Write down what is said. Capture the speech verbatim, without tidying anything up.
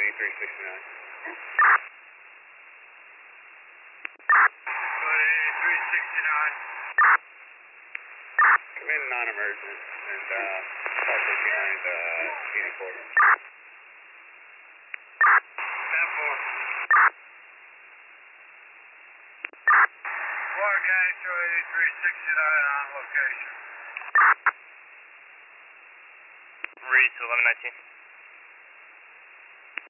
eighty-three sixty-nine. eighty-three sixty-nine. Come in non-emergent and uh, also behind uh, Phoenix Quarter. ten four. Clark County, show eighty-three sixty-nine on location. Read to eleven nineteen.